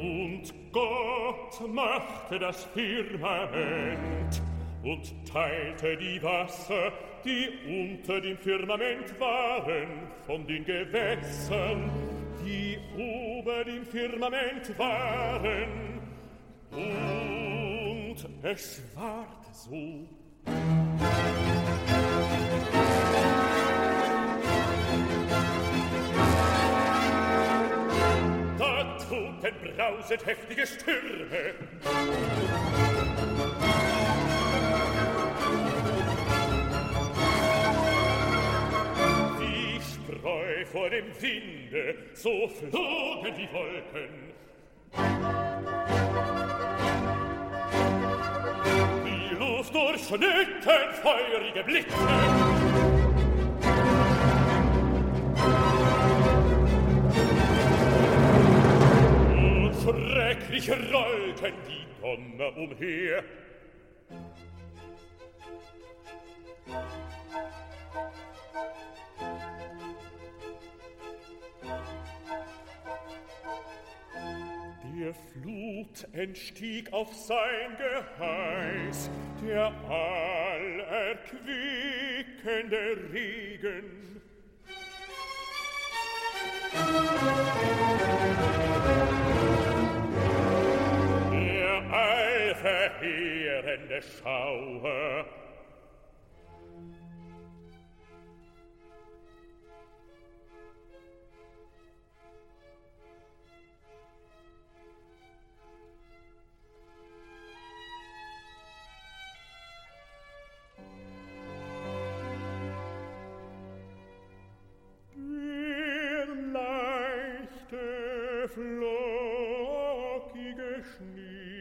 Und Gott machte das Firmament und teilte die Wasser, die unter dem Firmament waren, von den Gewässern, die über dem Firmament waren. Und es ward so. Da toten brauset heftige Stürme. Wie Spreu vor dem Winde, so flogen die Wolken. Die Luft durchschnitten feurige Blitze. Schrecklich rollten die Donner umher. Der Flut entstieg auf sein Geheiß, der allerquickende Regen. Allverheerende Schauer. Der leichte, flockige Schnee